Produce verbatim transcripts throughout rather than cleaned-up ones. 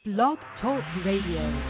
Blog Talk Radio.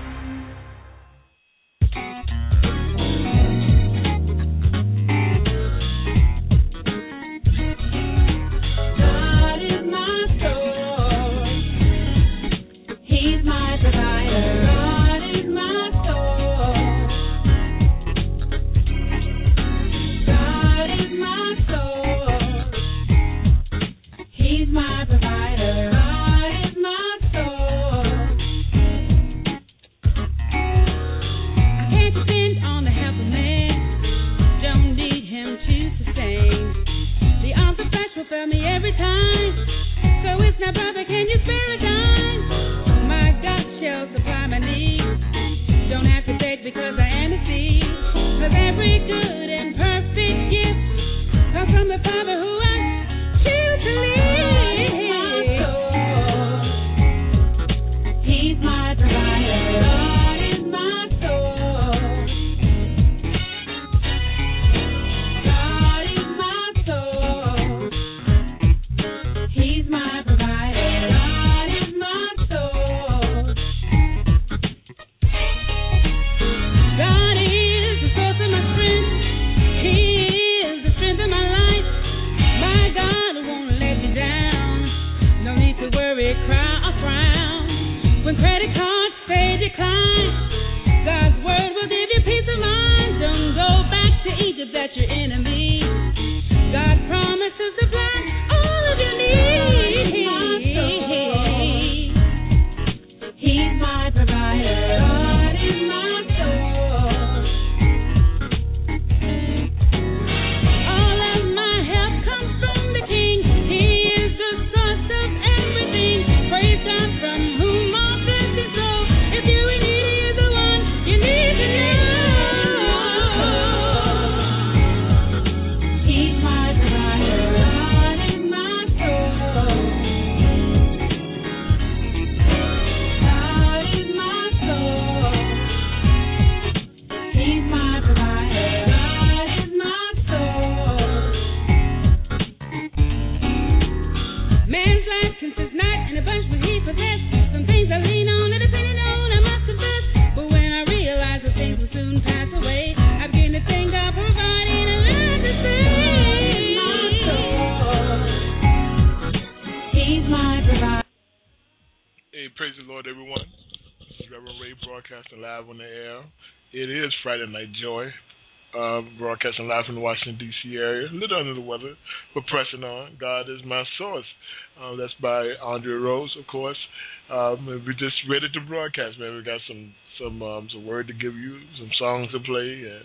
Night Joy, uh, broadcasting live from the Washington, D C area. A little under the weather, but pressing on. God is my source. Uh, that's by Andre Rose, of course. Um, we're just ready to broadcast, man. We got some some um, some word to give you, some songs to play, and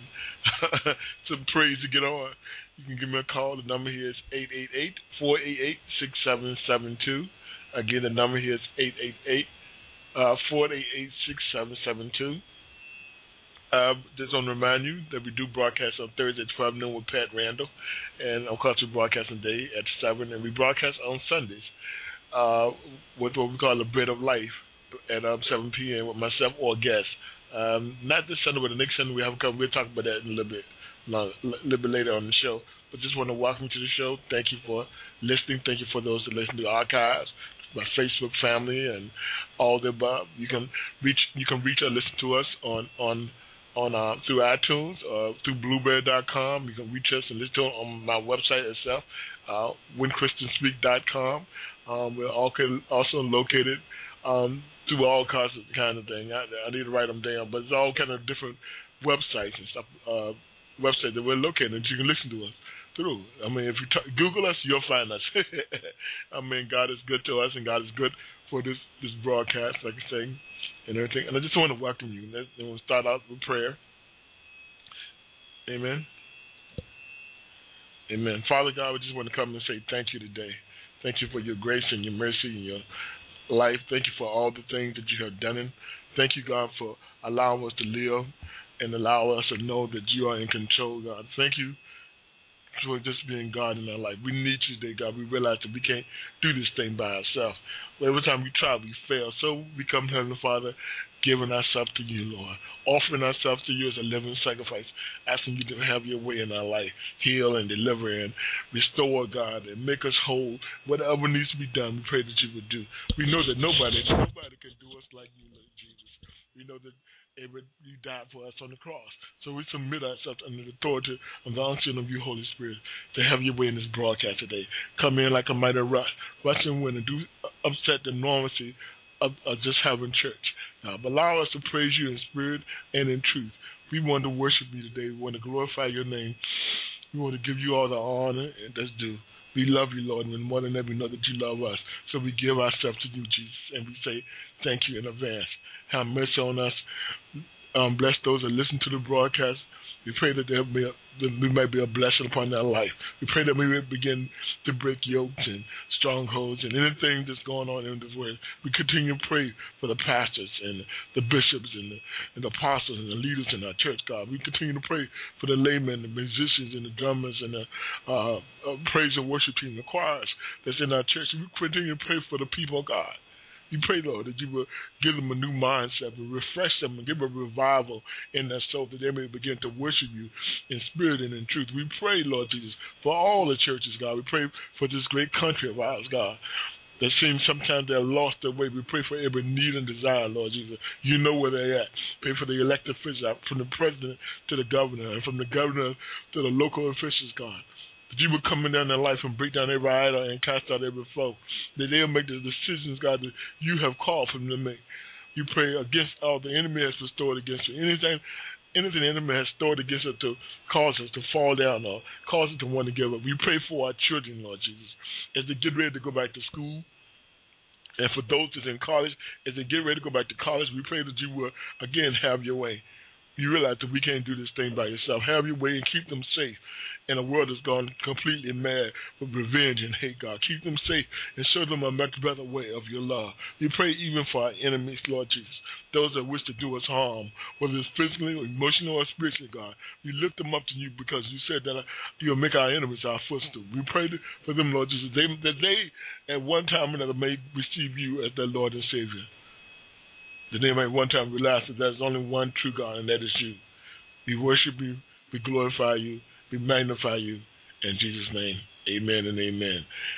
some praise to get on. You can give me a call. The number here is eight eight eight, four eight eight, six seven seven two. Again, the number here is eight eight eight, four eight eight, six seven seven two. Uh, just want to remind you that we do broadcast on Thursday at twelve noon with Pat Randall, and of course we broadcast today at seven, and we broadcast on Sundays uh, with what we call the Bread of Life at um, seven p.m. with myself or guests. Um, not this Sunday, but the next Sunday we have come. We'll talk about that in a little bit, long, a little bit later on the show. But just want to welcome you to the show. Thank you for listening. Thank you for those that listen to the archives, my Facebook family, and all the above. You can reach, you can reach or listen to us on on. on uh, through iTunes, uh, through Blueberry dot com. You can reach us and listen to it on my website itself, uh, when christian speak dot com. Um, we're also located um, through all kinds of kind of thing. I, I need to write them down, but it's all kind of different websites and stuff, uh, websites that we're located that you can listen to us through. I mean, if you t- Google us, you'll find us. I mean, God is good to us, and God is good for this, this broadcast, like I say, and everything. And I just want to welcome you. And we'll start out with prayer. Amen. Amen. Father God, we just want to come and say thank you today. Thank you for your grace and your mercy and your life. Thank you for all the things that you have done. And thank you, God, for allowing us to live and allow us to know that you are in control, God. Thank you for just being God in our life. We need you today, God. We realize that we can't do this thing by ourselves. But every time we try, we fail. So we come to Heavenly Father, giving ourselves to you, Lord, offering ourselves to you as a living sacrifice, asking you to have your way in our life, heal and deliver and restore, God, and make us whole. Whatever needs to be done, we pray that you would do. We know that nobody, nobody can do us like for us on the cross. So we submit ourselves under the authority and the unction of you, Holy Spirit, to have your way in this broadcast today. Come in like a mighty rush, rushing wind, and do upset the normalcy of, of just having church. Now, allow us to praise you in spirit and in truth. We want to worship you today. We want to glorify your name. We want to give you all the honor and that's due. We love you, Lord, and more than ever, we know that you love us. So we give ourselves to you, Jesus, and we say thank you in advance. Have mercy on us. Um, bless those that listen to the broadcast. We pray that there be a, that we might be a blessing upon their life. We pray that we will begin to break yokes and strongholds and anything that's going on in this world. We continue to pray for the pastors and the bishops and the, and the apostles and the leaders in our church, God. We continue to pray for the laymen, the musicians, and the drummers, and the uh, uh, praise and worship team, the choirs that's in our church. We continue to pray for the people of God. We pray, Lord, that you will give them a new mindset and refresh them and give them a revival in their soul that they may begin to worship you in spirit and in truth. We pray, Lord Jesus, for all the churches, God. We pray for this great country of ours, God, that seems sometimes they're lost their way. We pray for every need and desire, Lord Jesus. You know where they're at. Pray for the elected officials, from the president to the governor, and from the governor to the local officials, God. That you would come in down their life and break down every idol and cast out every foe. That they'll make the decisions, God, that you have called for them to make. You pray against all the enemy has restored against you. Anything, anything the enemy has stored against us to cause us to fall down or cause us to want to give up. We pray for our children, Lord Jesus, as they get ready to go back to school. And for those that's in college, as they get ready to go back to college, we pray that you will, again, have your way. You realize that we can't do this thing by yourself. Have your way and keep them safe in a world that's gone completely mad with revenge and hate, God. Keep them safe and show them a much better way of your love. We pray even for our enemies, Lord Jesus, those that wish to do us harm, whether it's physically or emotionally or spiritually, God. We lift them up to you because you said that you'll make our enemies our footstool. We pray for them, Lord Jesus, they, that they at one time or another may receive you as their Lord and Savior. That they might one time realize that there's only one true God, and that is you. We worship you, we glorify you, we magnify you. In Jesus' name, amen and amen.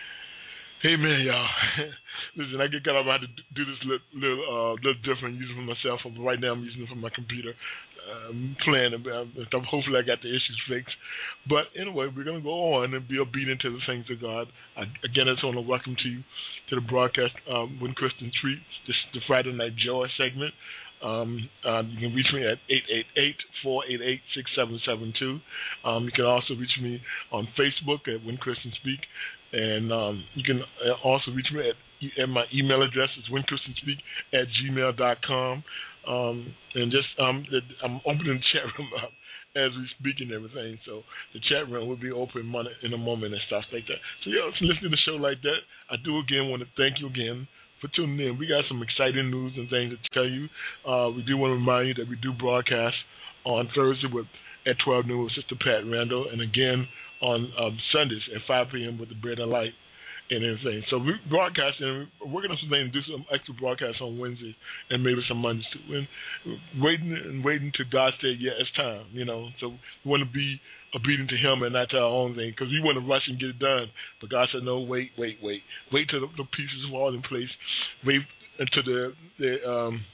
Amen, y'all. Listen, I get kind of how to do this little, little, uh, little different, using it for myself. But right now, I'm using it for my computer. I'm playing it. Hopefully, I got the issues fixed. But anyway, we're going to go on and be obedient to the things of God. I, again, I just want to welcome to you to the broadcast um, when Christian Treat, this the Friday Night Joy segment. Um, uh, you can reach me at eight eight eight, four eight eight, six seven seven two. Um, you can also reach me on Facebook at When Christians Speak. And um, you can also reach me at, at my email address is whenchristianspeak at gmail dot com. Um, and just um, I'm opening the chat room up as we speak and everything. So the chat room will be open in a moment and stuff like that. So, yeah, let's listen to the show like that. I do, again, want to thank you again for tuning in. We got some exciting news and things to tell you. Uh, we do want to remind you that we do broadcast on Thursday with at twelve noon with Sister Pat Randall, and again on um, Sundays at five p.m. with the Bread and Light and everything. So we broadcast and we're working on some things, do some extra broadcasts on Wednesdays and maybe some Mondays too. And waiting and waiting till God said, yeah, it's time, you know. So we want to be obedient to Him and not to our own thing, because we want to rush and get it done. But God said, no, wait, wait, wait. Wait till the, the pieces fall in place. Wait until the, the um,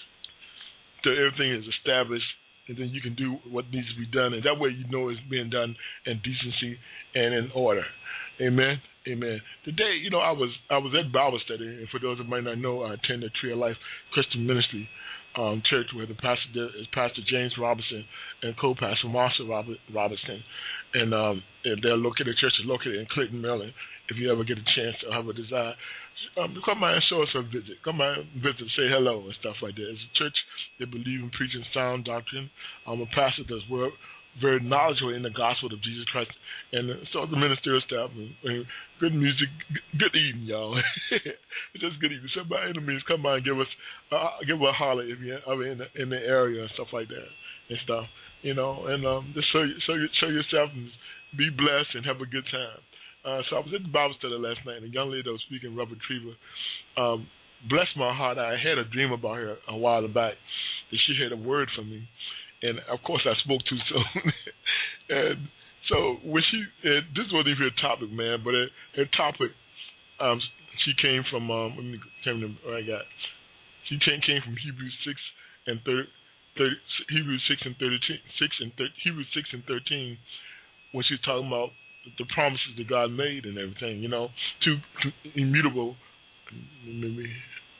till everything is established. And then you can do what needs to be done. And that way you know it's being done in decency and in order. Amen. Amen. Today, you know, I was I was at Bible study, and for those that might not know, I attend the Tree of Life Christian Ministry um, Church, where the pastor is Pastor James Robinson and co-pastor Marshall Robert, Robertson. And, um, and they're located, the church is located in Clinton, Maryland. If you ever get a chance to have a desire, um, come by and show us a visit. Come by and visit, say hello and stuff like that. It's a church that believe in preaching sound doctrine. I'm a pastor that's work, very knowledgeable in the gospel of Jesus Christ, and uh, so the ministerial staff, and, and good music, good eating, y'all. It's just good eating. So by any means, come by and give us, uh, give us a holler if you're in the, in the area and stuff like that and stuff, you know, and um, just show, show, show yourself and be blessed and have a good time. Uh, so I was at the Bible study last night, and a young lady that was speaking, Robert Treva, um, blessed my heart. I had a dream about her a while back, that she had a word for me. And, of course, I spoke too soon. And so when she, uh, this wasn't even her topic, man, but her, her topic, um, she came from, um, let me tell you what I got. She came, came from Hebrews six and thirty, Hebrews six and thirteen, six and thir- Hebrews six and thirteen, when she's talking about the promises that God made and everything, you know, to, to immutable, maybe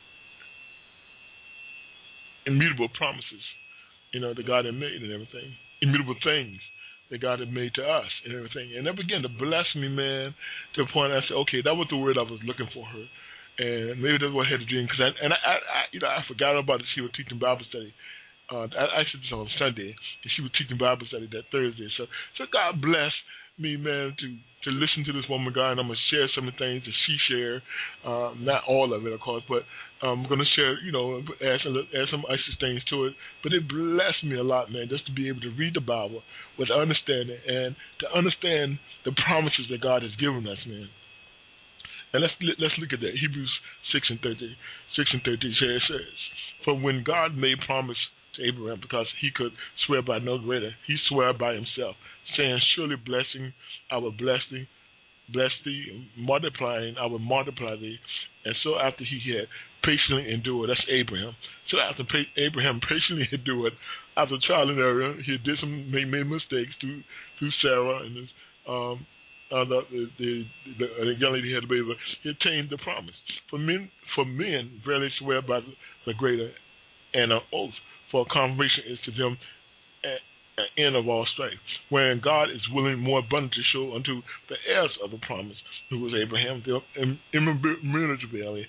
immutable promises, you know, that God had made and everything, immutable things that God had made to us and everything. And that began to bless me, man, to the point I said, okay, that was the word I was looking for her. And maybe that's what I had to dream. Cause I, and I, I, I, you know, I forgot about it. She was teaching Bible study. Uh, I, I said this on Sunday, and she was teaching Bible study that Thursday. So, so God bless me, man, to, to listen to this woman, God, and I'm going to share some of the things that she shared. Um, not all of it, of course, but I'm going to share, you know, add some, add some extra things to it. But it blessed me a lot, man, just to be able to read the Bible with understanding and to understand the promises that God has given us, man. And let's let's look at that. Hebrews six and thirteen. Six and thirteen says, "For when God made promise to Abraham, because he could swear by no greater, he swore by himself, saying, Surely blessing I will bless thee, bless thee, multiplying I will multiply thee. And so after he had patiently endured," that's Abraham. So after pa- Abraham patiently endured, after trial and error, he did some made, made mistakes through through Sarah and his um. Uh, the, the, the, the, the young lady had a baby. He attained the promise. For men, for men, verily swear by the, the greater, and an oath for a confirmation is to them an end of all strife. Wherein God is willing more abundant to show unto the heirs of the promise, who was Abraham, the immutability,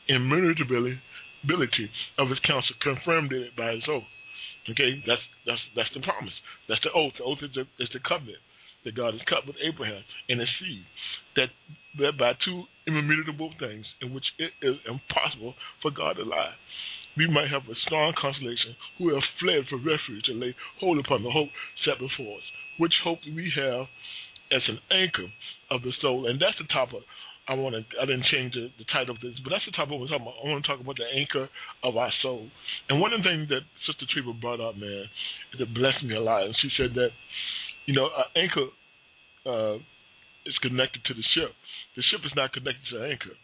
immutability of his counsel, confirmed it by his oath. Okay, that's that's that's the promise. That's the oath. The oath is the, is the covenant that God has cut with Abraham and his seed, that by two immutable things in which it is impossible for God to lie, we might have a strong consolation who have fled for refuge and lay hold upon the hope set before us, which hope we have as an anchor of the soul. And that's the topic I want to, I didn't change the, the title of this, but that's the topic we're talking about. I want to talk about the anchor of our soul. And one of the things that Sister Treva brought up, man, that blessed me a lot, and she said that, you know, an anchor uh, is connected to the ship. The ship is not connected to the anchor,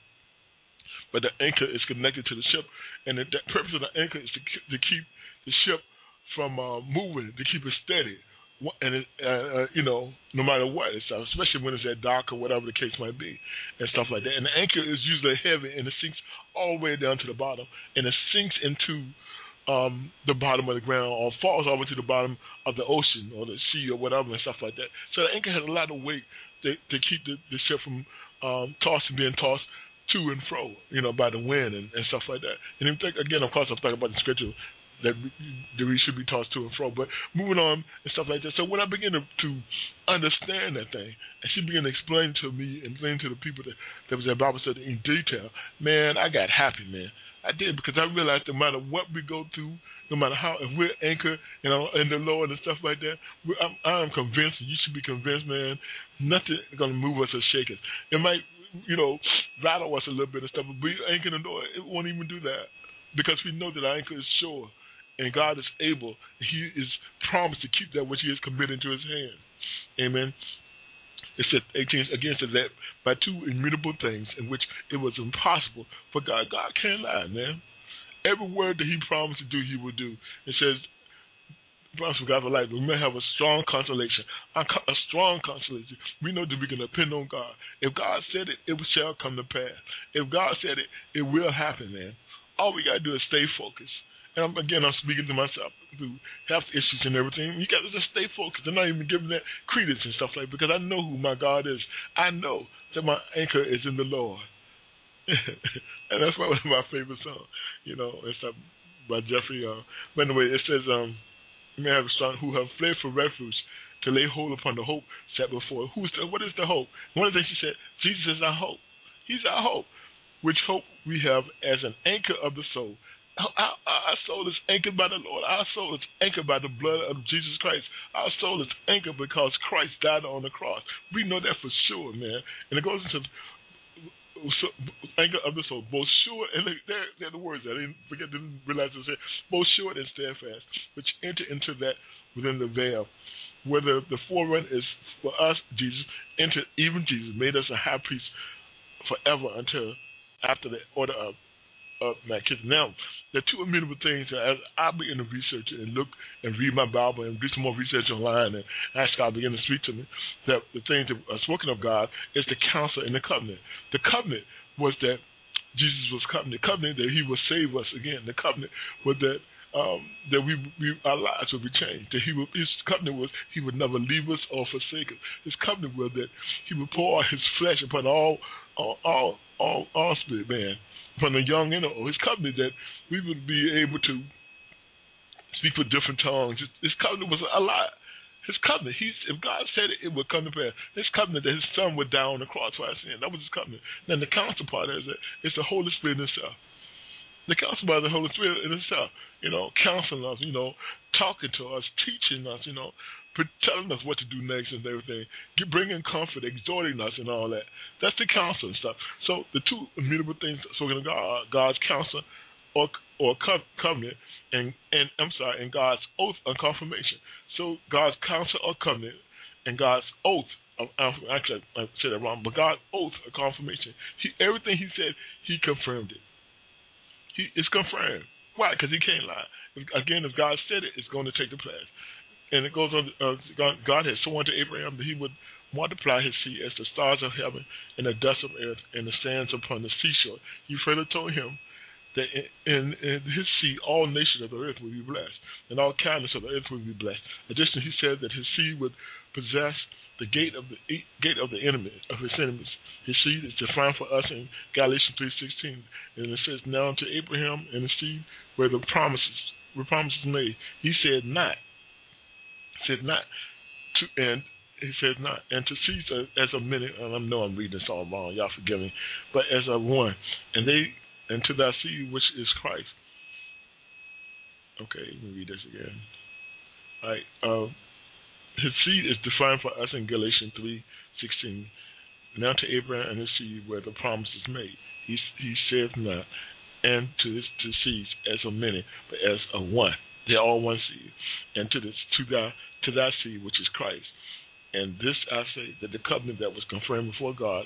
but the anchor is connected to the ship. And the, the purpose of the anchor is to, to keep the ship from uh, moving, to keep it steady. And, it, uh, uh, you know, no matter what, it's, uh, especially when it's at dock or whatever the case might be and stuff like that. And the anchor is usually heavy, and it sinks all the way down to the bottom, and it sinks into Um, the bottom of the ground, or falls over to the bottom of the ocean or the sea or whatever and stuff like that. So the anchor has a lot of weight to, to keep the, the ship from um, tossing, being tossed to and fro, you know, by the wind and, and stuff like that. And think, again, of course, I'm talking about the scripture that we, that we should be tossed to and fro. But moving on and stuff like that. So when I began to, to understand that thing, and she began to explain to me and explain to the people that, that was at Bible study in detail, man, I got happy, man. I did, because I realized no matter what we go through, no matter how, if we're anchored, you know, in the Lord and stuff like that, we're, I'm, I'm convinced, and you should be convinced, man, nothing is going to move us or shake us. It might, you know, rattle us a little bit and stuff, but we anchor in the Lord, it won't even do that, because we know that our anchor is sure, and God is able, he is promised to keep that which he has committed into his hand. Amen. It said, eighteen, again, says that by two immutable things in which it was impossible for God. God can't lie, man. Every word that he promised to do, he will do. It says, promise for God for life, we may have a strong consolation, a, a strong consolation. We know that we can depend on God. If God said it, it shall come to pass. If God said it, it will happen, man. All we got to do is stay focused. And I'm, again, I'm speaking to myself through health issues and everything. You got to just stay focused. I'm not even giving that credence and stuff like that, because I know who my God is. I know that my anchor is in the Lord. And that's one of my favorite songs, you know, it's uh, by Jeffrey. Uh, but anyway, it says, um, you may have a strong who have fled for refuge to lay hold upon the hope set before. Who's the, what is the hope? One of the things she said, Jesus is our hope. He's our hope, which hope we have as an anchor of the soul. Our, our, our soul is anchored by the Lord. Our soul is anchored by the blood of Jesus Christ. Our soul is anchored because Christ died on the cross. We know that for sure, man. And it goes into so, anchor of the soul, both sure, and they're, they're the words that I didn't forget, didn't realize it was here, both sure and steadfast, which enter into that within the veil. Whether the forerunner is for us, Jesus, entered, even Jesus made us a high priest forever until after the order of of Melchizedek. Now, The two immutable things that as I begin to research it and look and read my Bible and do some more research online and ask God to begin to speak to me, that the things that are spoken of God is the counsel and the covenant. The covenant was that Jesus was covenant. The covenant that he would save us again. The covenant was that um, that we, we our lives would be changed. That he would, his covenant was he would never leave us or forsake us. His covenant was that he would pour out his flesh upon all all all all, all spirit man, upon the young and the old. His covenant that we would be able to speak with different tongues. His, his covenant was a lot. His covenant, he's, if God said it, it would come to pass. His covenant that his son would die on the cross for our sin. That was his covenant. Then the counsel part is that it's the Holy Spirit himself. The counsel part of the Holy Spirit in himself, you know, counseling us, you know, talking to us, teaching us, you know, telling us what to do next and everything, bringing comfort, exhorting us and all that. That's the counsel and stuff. So the two immutable things spoken of God, God's counsel or or covenant, and, and I'm sorry, and God's oath or confirmation. So God's counsel or covenant and God's oath, of, actually I said it wrong, but God's oath or confirmation. He, everything he said, he confirmed it. He, it's confirmed. Why? Because he can't lie. If, again, if God said it, it's going to take the place. And it goes on, uh, God, God had sworn to Abraham that he would multiply his seed as the stars of heaven and the dust of earth and the sands upon the seashore. He further told him that in, in, in his seed all nations of the earth will be blessed, and all kindness of the earth will be blessed. Additionally, he said that his seed would possess the gate of the gate of the enemy of his enemies. His seed is defined for us in Galatians three sixteen, and it says, "Now to Abraham and his seed where the promises were promises made." He said not, said not to, and he said not, and to cease as a many. And I know I'm reading this all wrong. Y'all forgive me, but as a one, and they. And to thy seed, which is Christ. Okay, let me read this again. All right. Uh, his seed is defined for us in Galatians three sixteen. Now to Abraham and his seed where the promise is made. He he saith not, and to his to seeds as of many, but as a one. They're all one seed. And to this to thy to thy seed, which is Christ. And this I say, that the covenant that was confirmed before God,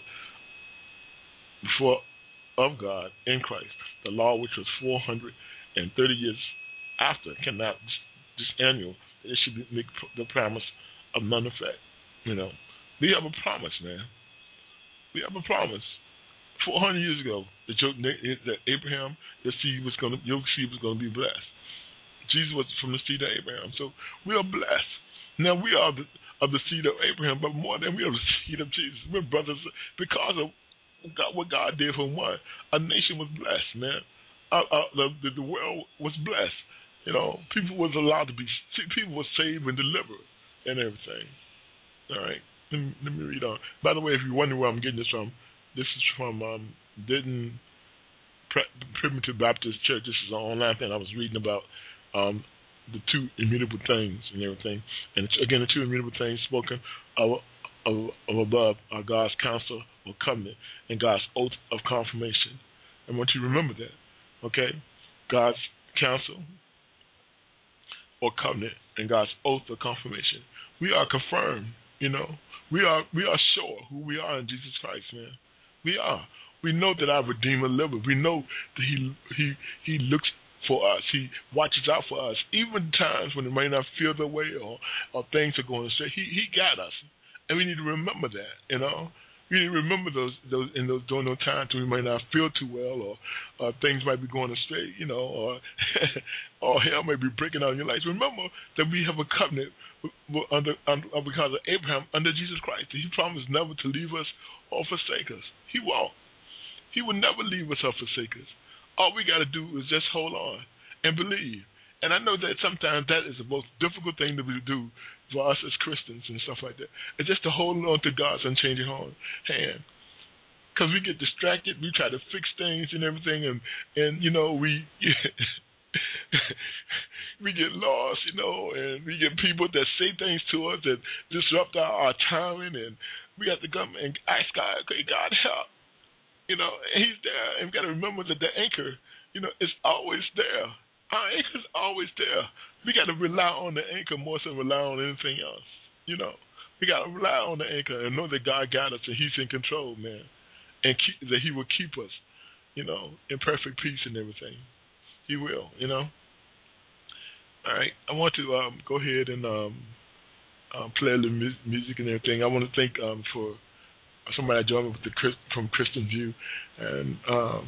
before of God in Christ, the law which was four hundred thirty years after, cannot this annual, it should be, make the promise of none effect. You know, we have a promise, man. We have a promise. Four hundred years ago, that, your, that Abraham, your seed was going to, your seed was going to be blessed. Jesus was from the seed of Abraham, so we are blessed. Now we are the, of the seed of Abraham, but more than we are the seed of Jesus. We're brothers because of God, what God did for one. A nation was blessed, man. Uh, uh, the, the the world was blessed. You know, people was allowed to be. People were saved and delivered and everything. All right, let me, let me read on. By the way, if you're wondering where I'm getting this from, this is from um, Denton Primitive Baptist Church. This is an online thing I was reading about um, the two immutable things and everything. And it's, again, the two immutable things spoken of. Of, of above are God's counsel or covenant and God's oath of confirmation. I want you to remember that, okay? God's counsel or covenant and God's oath of confirmation. We are confirmed, you know. We are we are sure who we are in Jesus Christ, man. We are. We know that our Redeemer liveth. We know that He He He looks for us. He watches out for us, even times when it may not feel the way or or things are going astray. He He got us. And we need to remember that, you know. We need to remember those those in those during those times when we might not feel too well, or uh, things might be going astray, you know, or or hell may be breaking out in your life. Remember that we have a covenant under, under because of Abraham under Jesus Christ. He promised never to leave us or forsake us. He won't. He will never leave us or forsake us. All we got to do is just hold on and believe. And I know that sometimes that is the most difficult thing to do for us as Christians and stuff like that. It's just to hold on to God's unchanging hand. Because we get distracted. We try to fix things and everything. And, and you know, we we get lost, you know, and we get people that say things to us that disrupt our, our timing. And we have to come and ask God, okay, God, help. You know, and He's there. And we got to remember that the anchor, you know, is always there. Our anchor's always there. We got to rely on the anchor more than rely on anything else. You know, we got to rely on the anchor and know that God got us and He's in control, man, and keep, that He will keep us, you know, in perfect peace and everything. He will. You know. All right. I want to um, go ahead and um, uh, play the mu- music and everything. I want to thank um, for somebody that joined me with the Chris, from Christian View, and um,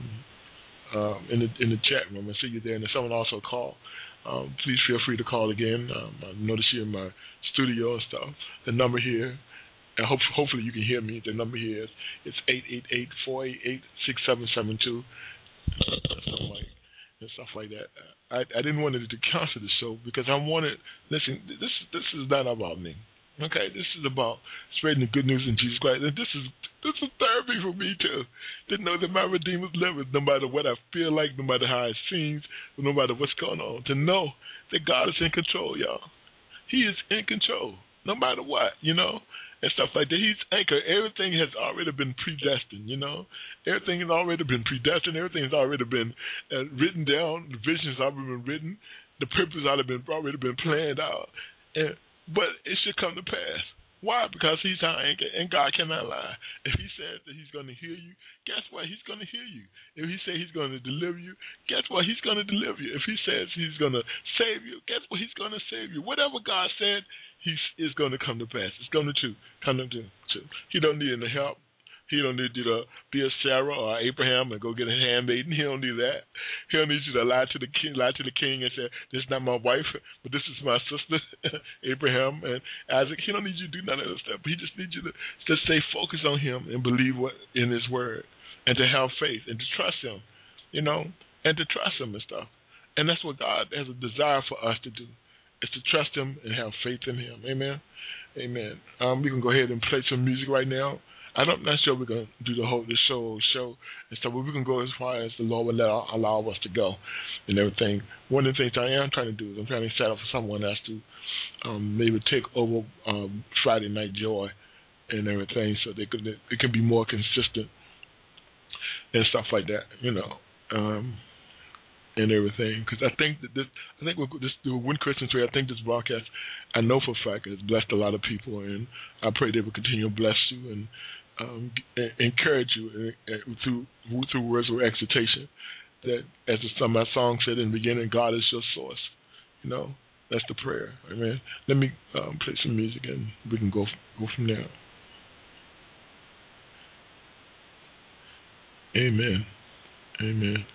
um, in the in the chat room. I see you there, and if someone also called, um, please feel free to call again. Um, I notice you in my studio and stuff. The number here, and hope, hopefully you can hear me. The number here is it's eight eight eight, four eight eight, six seven seven two. Something like and stuff like that. I I didn't want it to cancel the show because I wanted. Listen, this this is not about me. Okay, this is about spreading the good news in Jesus Christ, and this is this is therapy for me too. To know that my Redeemer's living, no matter what I feel like, no matter how it seems, no matter what's going on. To know that God is in control, y'all. He is in control, no matter what, you know, and stuff like that. He's anchored. Everything has already been predestined, you know. Everything has already been predestined. Everything has already been uh, written down. The visions have already been written. The purpose has already been already been planned out. And but it should come to pass. Why? Because he's our anchor, and God cannot lie. If he says that he's going to hear you, guess what? He's going to hear you. If he says he's going to deliver you, guess what? He's going to deliver you. If he says he's going to save you, guess what? He's going to save you. Whatever God said, he is going to come to pass. It's going to come to pass. He don't need any help. He don't need you to be a Sarah or Abraham and go get a handmaiden. He don't need that. He don't need you to lie to the king, lie to the king and say, "This is not my wife, but this is my sister, Abraham and Isaac." He don't need you to do none of that stuff. But he just needs you to just stay focused on him and believe what in his word, and to have faith and to trust him, you know, and to trust him and stuff. And that's what God has a desire for us to do, is to trust him and have faith in him. Amen. Amen. Um, we can go ahead and play some music right now. I'm not sure we're going to do the whole the show show and stuff, but we can go as far as the Lord will let, allow us to go and everything. One of the things I am trying to do is I'm trying to set up for someone else to um, maybe take over um, Friday Night Joy and everything, so they could it can be more consistent and stuff like that, you know, um, and everything. Because I think that this, I think with this the Win Christian Way, I think this broadcast, I know for a fact, has blessed a lot of people, and I pray they will continue to bless you and. Um, encourage you uh, through through words of exhortation. That, as some of my song said in the beginning, God is your source. You know, that's the prayer. Amen. Let me um, play some music and we can go go from there. Amen. Amen.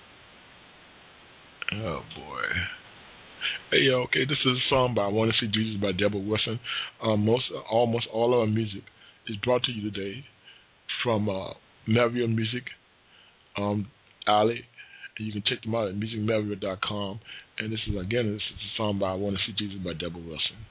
Oh boy. Hey, okay. This is a song by "I Want to See Jesus" by Deborah Wilson. Um, most almost all of our music is brought to you today from uh, Melville Music um, Alley. And you can check them out at music melville dot com. And this is, again, this is a song by "I Want to See Jesus" by Deborah Wilson.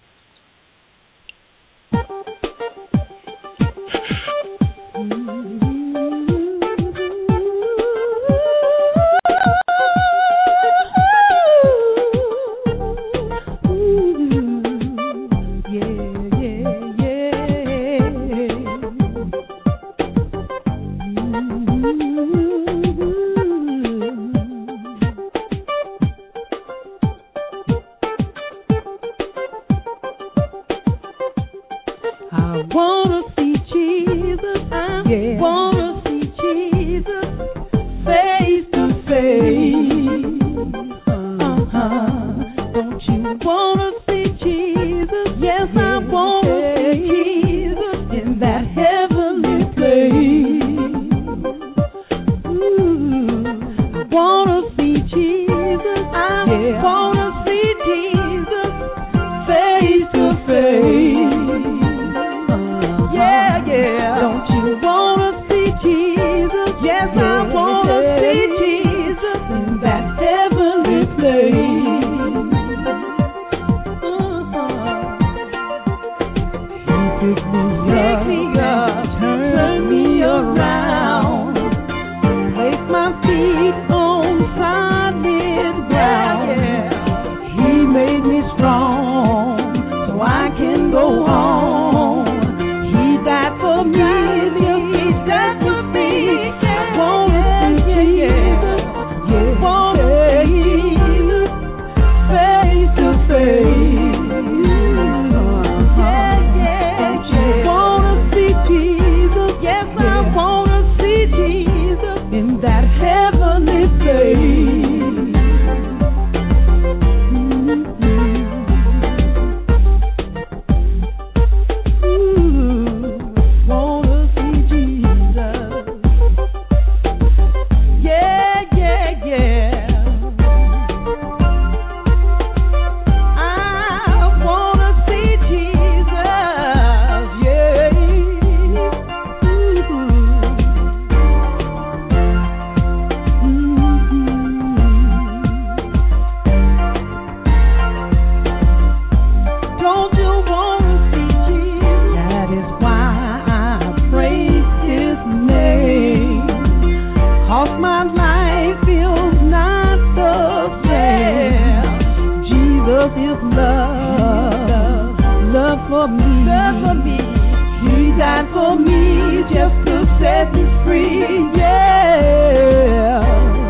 of his love, love for me, love for me. He died for me just to set me free, yeah.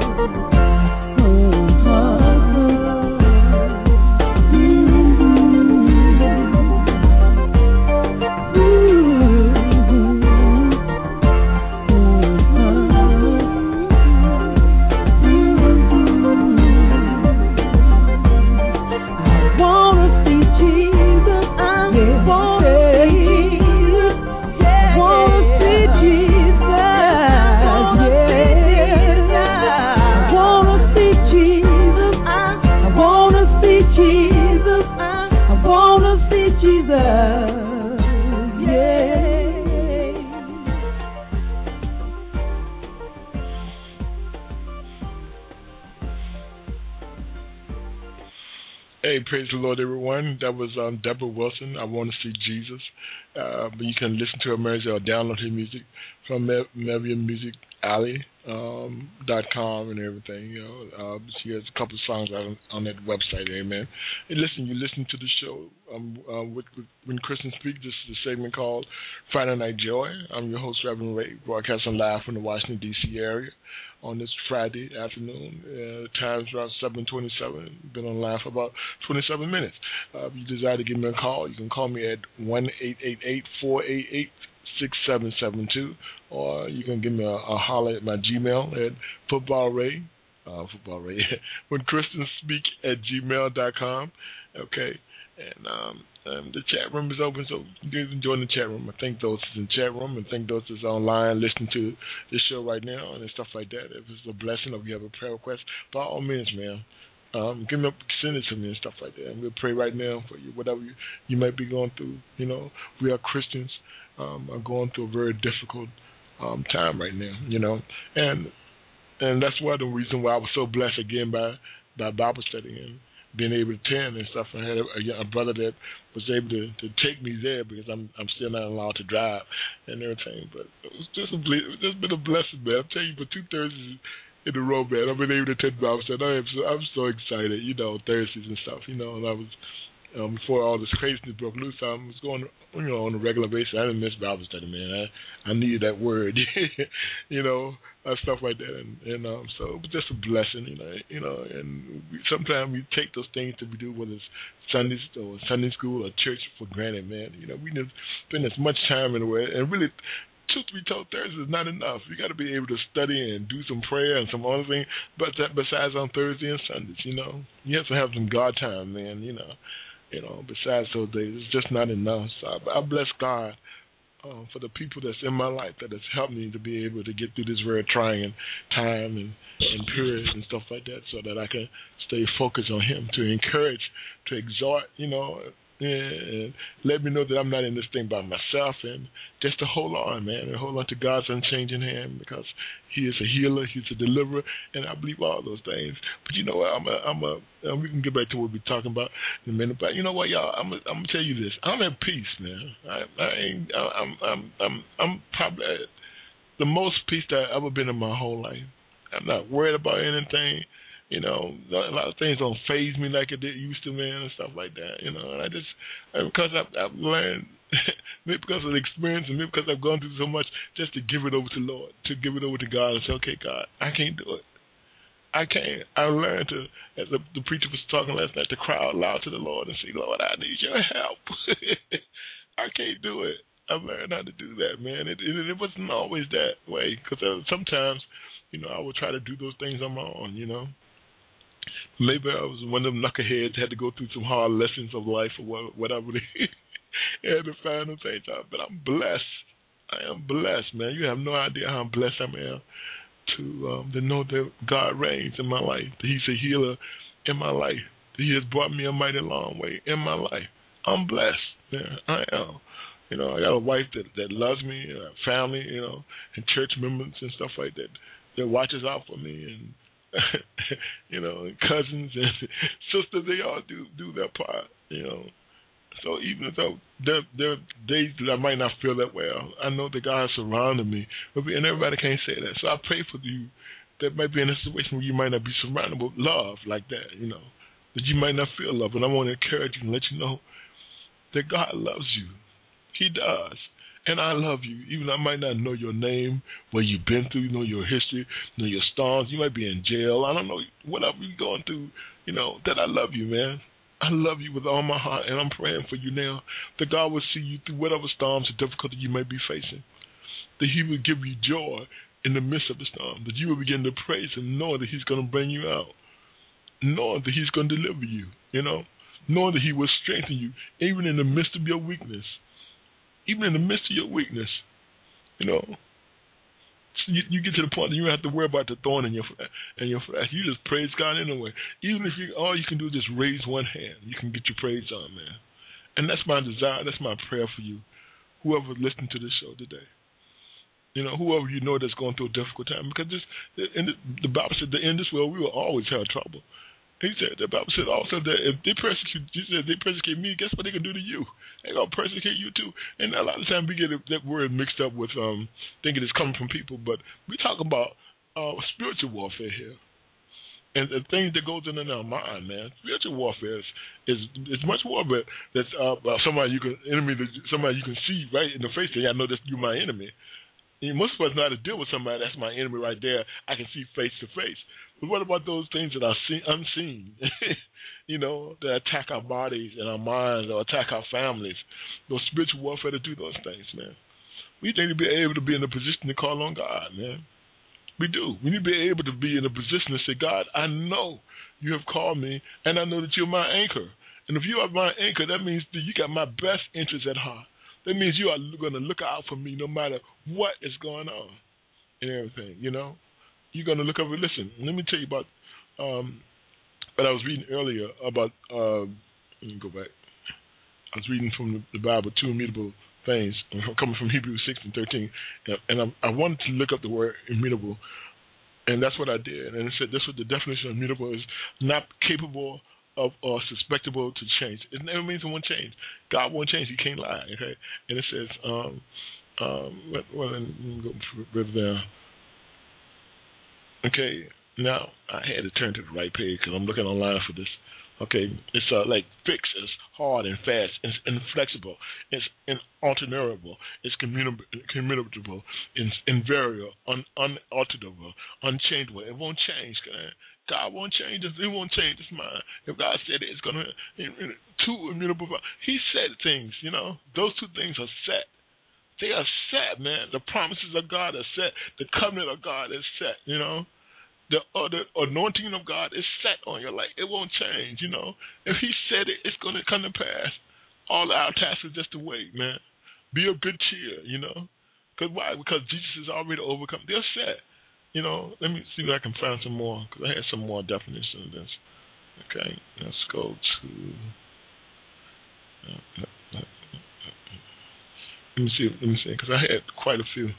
Hey, praise the Lord, everyone. That was um, Deborah Wilson. I want to see Jesus. Uh, but you can listen to her music or download her music from Merian Music Alley um, dot com and everything. You know, uh, she has a couple of songs on, on that website. Amen. And listen, you listen to the show um, uh, with, with, when Christians speak. This is a segment called Friday Night Joy. I'm your host, Reverend Ray, broadcasting live from the Washington D C area on this Friday afternoon. Uh, time's around seven twenty-seven. Been on live for about twenty-seven minutes. Uh, if you desire to give me a call, you can call me at one eight eight eight, four eight eight, six seven seven two, or you can give me a, a holler at my Gmail at footballray, uh, footballray, when Christians speak at gmail dot com. Okay. And um, um, the chat room is open, so you can join the chat room. I thank those that's in the chat room and thank those that's online listening to this show right now and stuff like that. If it's a blessing or if you have a prayer request, by all means, man, um, give me up, send it to me and stuff like that. And we'll pray right now for you, whatever you, you might be going through. You know, we are Christians, um, are going through a very difficult um, time right now, you know. And and that's why the reason why I was so blessed again by, by Bible study and being able to attend and stuff. I had a, a, a brother that was able to, to take me there because I'm I'm still not allowed to drive and everything. But it was just a it's just been a blessing, man. I'm telling you, for two Thursdays in a row, man, I've been able to attend Bible study. I am so I'm so excited, you know, Thursdays and stuff, you know. And I was um, before all this craziness broke loose, I was going, you know, on a regular basis. I didn't miss Bible study, man. I I needed that word, you know. Uh, stuff like that, and, and um, so it was just a blessing, you know. You know, and we, sometimes we take those things that we do, whether it's Sunday or Sunday school or church, for granted, man. You know, we just spend as much time in the way, and really, truth to be told, Thursday is not enough. You got to be able to study and do some prayer and some other thing, but that, besides on Thursday and Sundays, you know, you have to have some God time, man. You know, you know. Besides those days, it's just not enough. So I, I bless God. Uh, for the people that's in my life that has helped me to be able to get through this very trying time and, and period and stuff like that, so that I can stay focused on Him, to encourage, to exhort, you know, and let me know that I'm not in this thing by myself, and just to hold on, man, and hold on to God's unchanging hand, because He is a healer, He's a deliverer, and I believe all those things. But you know what? I'm a, I'm a, and we can get back to what we're talking about in a minute. But you know what, y'all? I'm, a, I'm gonna tell you this. I'm at peace, man. I, I ain't. I'm, I'm, I'm, I'm probably at the most peace that I've ever been in my whole life. I'm not worried about anything. You know, a lot of things don't faze me like it did used to, man, and stuff like that. You know, and I just, because I've, I've learned, maybe because of the experience and maybe because I've gone through so much, just to give it over to the Lord, to give it over to God and say, okay, God, I can't do it. I can't. I learned to, as the, the preacher was talking last night, to cry out loud to the Lord and say, Lord, I need your help. I can't do it. I've learned how to do that, man. It, it, it wasn't always that way, because uh, sometimes, you know, I would try to do those things on my own, you know. Maybe I was one of them knuckleheads, had to go through some hard lessons of life or whatever, and to find those things out. But I'm blessed. I am blessed, man. You have no idea how blessed I am to um, to know that God reigns in my life, that He's a healer in my life, that He has brought me a mighty long way in my life. I'm blessed, man. I am. You know, I got a wife that, that loves me, a family, you know, and church members and stuff like that that watches out for me, and you know, and cousins and sisters, they all do do their part, you know. So even though there, there are days that I might not feel that way, I know that God surrounded me, and everybody can't say that. So I pray for you that might be in a situation where you might not be surrounded with love like that, you know. that you might not feel love. And I want to encourage you and let you know that God loves you. He does. And I love you. Even I might not know your name, where you've been through, you know your history, you know your storms. You might be in jail. I don't know, whatever you're going through, you know, that I love you, man. I love you with all my heart, and I'm praying for you now that God will see you through whatever storms or difficulty you may be facing, that He will give you joy in the midst of the storm, that you will begin to praise Him, knowing that He's going to bring you out, knowing that He's going to deliver you, you know, knowing that He will strengthen you, even in the midst of your weakness, even in the midst of your weakness, you know. So you, you get to the point that you don't have to worry about the thorn in your in your flesh. You just praise God anyway. Even if you all you can do is just raise one hand, you can get your praise on, man. And that's my desire. That's my prayer for you, whoever listened to this show today. You know, whoever you know that's going through a difficult time, because this, in the, the Bible said that in this world we will always have trouble. He said, the Bible said also that if they persecute, he said, they persecute me, guess what they can do to you? They're going to persecute you too. And a lot of times we get that word mixed up with um, thinking it's coming from people, but we talk about uh, spiritual warfare here. And the things that goes in our mind, man, spiritual warfare is is, is much more of it that's uh, somebody you can enemy, somebody you can see right in the face, and I know that you're my enemy. And most of us know how to deal with somebody that's my enemy right there. I can see face to face. But what about those things that are seen, unseen, you know, that attack our bodies and our minds or attack our families? Those spiritual warfare to do those things, man. We need to be able to be in a position to call on God, man. We do. We need to be able to be in a position to say, God, I know you have called me, and I know that you're my anchor. And if you are my anchor, that means that you got my best interests at heart. That means you are going to look out for me no matter what is going on and everything, you know. You're going to look over. Listen, let me tell you about um, what I was reading earlier about, uh, let me go back. I was reading from the, the Bible, two immutable things, coming from Hebrews six and thirteen. And, and I, I wanted to look up the word immutable, and that's what I did. And it said this was the definition of immutable is not capable of or suspectable to change. It never means it won't change. God won't change. He can't lie. Okay. And it says, um, um, well, let me go further down. Okay. Now I had to turn to the right page because I'm looking online for this. Okay. It's uh, like fixed. It's hard and fast. It's inflexible. It's inalterable. It's commutable. Commutable. It's invariable. Un, unalterable. Unchangeable. It won't change. God won't change this. He won't change his mind. If God said it, it's going to, two immutable. He said things, you know. Those two things are set. They are set, man. The promises of God are set. The covenant of God is set, you know. The, uh, the anointing of God is set on your life. It won't change, you know. If he said it, it's going to come to pass. All our task is just to wait, man. Be of good cheer, you know. Because why? Because Jesus has already overcome. They're set. You know, let me see if I can find some more, because I had some more definition of this. Okay, let's go to, uh, let me see, let me see, because I had quite a few.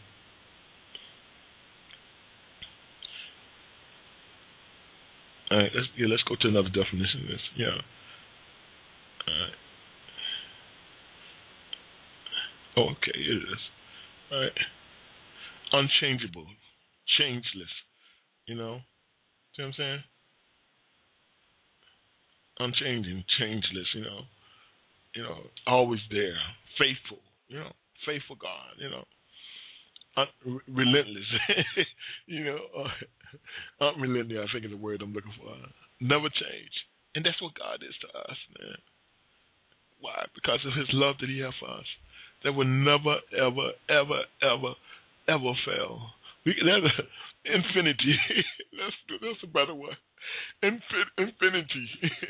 All right, let's, yeah, let's go to another definition of this, yeah. All right. Oh, okay, here it is. All right. Unchangeable. Changeless, you know, see what I'm saying? Unchanging, changeless, you know, you know, always there, faithful, you know, faithful God, you know, Un- relentless, you know, uh, unrelenting, I think is the word I'm looking for. Never change, and that's what God is to us, man. Why? Because of His love that He has for us, that will never, ever, ever, ever, ever fail. We, that's a, infinity. that's, that's a better one. Infin, infinity.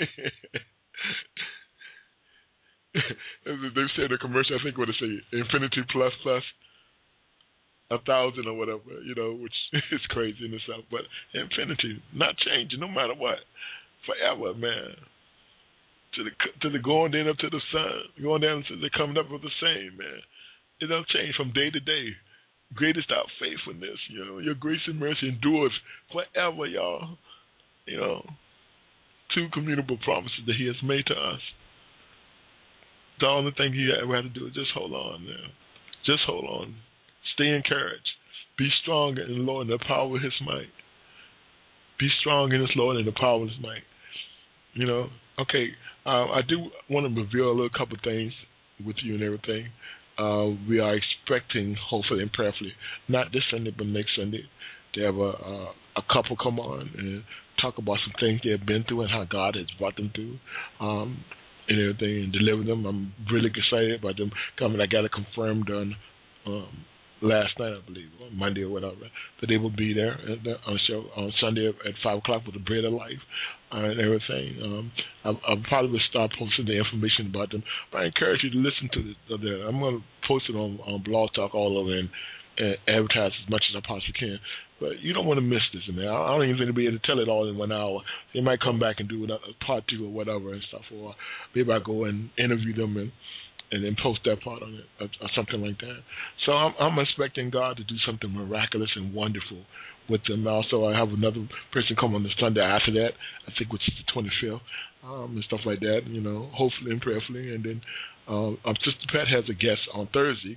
They've said in a commercial, I think what they say, infinity plus plus a thousand or whatever, you know, which is crazy in itself. But infinity, not changing no matter what. Forever, man. To the to the going down up to the sun, going down to the coming up with the same, man. It don't change from day to day. Greatest our faithfulness, you know. Your grace and mercy endures forever, y'all. You know, two commutable promises that He has made to us. The only thing you ever have to do is just hold on, man. Just hold on. Stay encouraged. Be strong in the Lord and the power of His might. Be strong in His Lord and the power of His might. You know, okay. Uh, I do want to reveal a little couple things with you and everything. Uh, we are expecting, hopefully and prayerfully, not this Sunday but next Sunday, to have a a, a couple come on and talk about some things they have been through and how God has brought them through, um, and everything, and deliver them. I'm really excited about them coming. I got it confirmed on um, last night, I believe, on Monday or whatever, that they will be there at the, on show on Sunday at five o'clock with the Bread of Life uh, and everything. Um, I, I'll probably start posting the information about them, but I encourage you to listen to the. the I'm going to post it on, on Blog Talk all over and, and advertise as much as I possibly can. But you don't want to miss this, man. I don't even think they'll be able to tell it all in one hour. They might come back and do another part two or whatever and stuff, or maybe I go and interview them and. and then post that part on it or, or something like that. So I'm, I'm expecting God to do something miraculous and wonderful with them. Also, I have another person come on the Sunday after that, I think, which is the twenty-fifth, um, and stuff like that, you know, hopefully and prayerfully. And then um, um, Sister Pat has a guest on Thursday,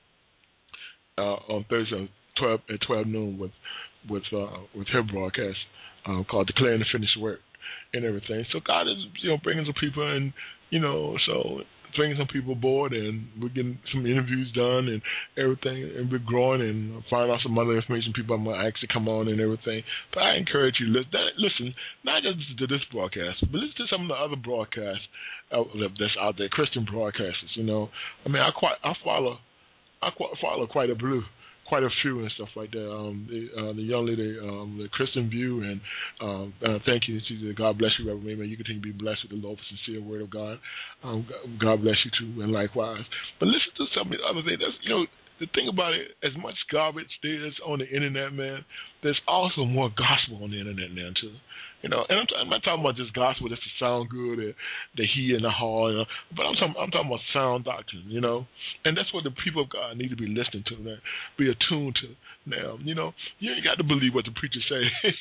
uh, on Thursday twelve, at twelve noon with with uh, with her broadcast uh, called Declaring the Finished Work and everything. So God is, you know, bringing some people in, you know, so bringing some people aboard, and we're getting some interviews done and everything, and we're growing and find out some other information people I'm going to actually come on and everything. But I encourage you, listen, not just to this broadcast, but listen to some of the other broadcasts that's out there, Christian broadcasters, you know. I mean, I quite, I follow, I follow quite a blue. Quite a few and stuff like that. Um, the, uh, the young lady, um, the Christian View, and um, uh, thank you. God bless you, Reverend May. You continue to be blessed with the Lord, sincere word of God. Um, God bless you too, and likewise. But listen to some of the other things. That's, you know, the thing about it, as much garbage there is on the internet, man, there's also more gospel on the internet now too. You know, and I'm, t- I'm not talking about just gospel just to sound good, or the he and the ha, you know, but I'm talking, I'm talking about sound doctrine, you know, and that's what the people of God need to be listening to, man, be attuned to. Now, you know, you ain't got to believe what the preacher say